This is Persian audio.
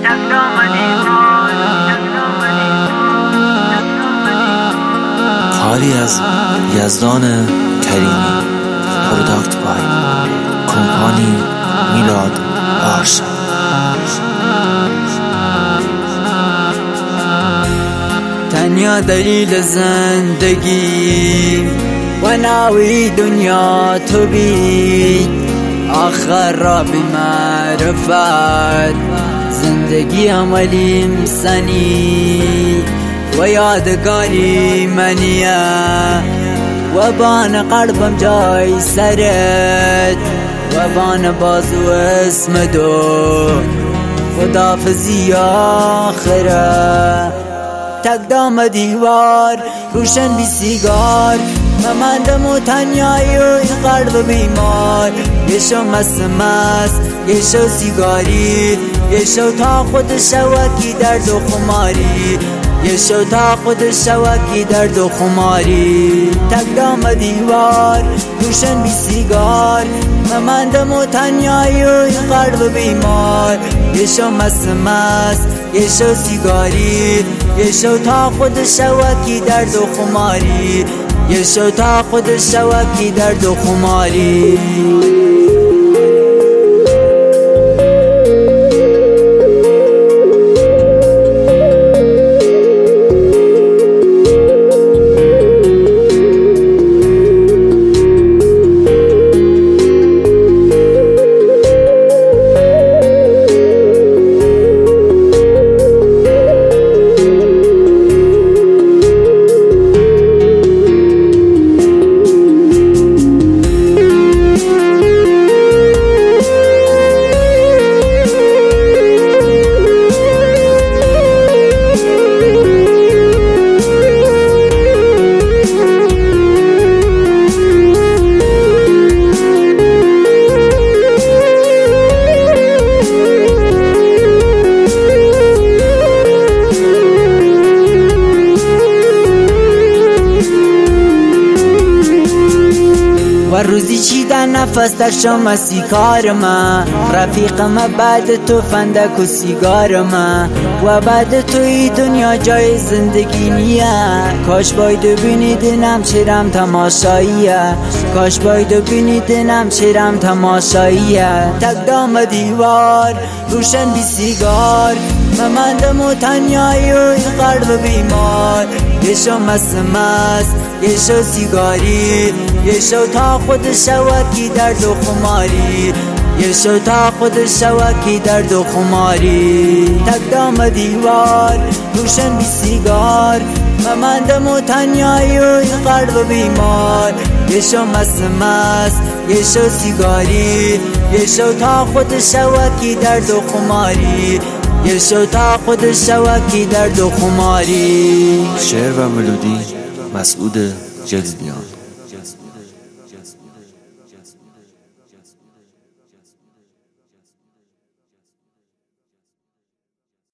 کاری از یزدان کریمی، پروداکت بای کمپانی میلاد بارشا. تنیا دلیل زندگی و ناوی دنیا تو بی، آخر را بی معرفت زندگی عملیم سنی و یادگاری منیه و بان قلبم جای سرت و بان بازو اسم دو خدافزی آخره. تک دام دیوار روشن بی سیگار ممندم و تنیایی و این قلب بیمار. یه شو مست یه شو سیگاری، یه شو تا خود شوکی درد و خماری، یه شو تا خود شوکی درد و خماری. تک دام دیوار روشن بی سیگار ممندم و تنیایی و این قلب بیمار. یه شو مست یه شو سیگاری، یه شو تا خود شوکی درد و خماری، یه شو تا خود شوکی درد و خماری. و روزی چیدن نفس در شما سیکار من، رفیقم بعد تو فندک و سیگار من و بعد توی دنیا جای زندگی نیه. کاش باید ببینیدنم چرم تماشاییه، کاش باید ببینیدنم چرم تماشاییه. تک دام دیوار روشن بی سیگار ممندم و تنیایی و این قلب بیمار. یه شو مست یه شو سیگاری، یه شو تا خود شوکی درد و خماری، یه شو تا خود شوکی درد و خماری. تک دام دیوار روشن بی سیگار ممندم و تنیایی و این قلب بیمار. یه شو مست یه شو سیگاری، یه شو تا خود شوکی درد و خماری، یه شو تا خود شوکی درد و خماری. شعر و ملودی مسعود جلیلیان.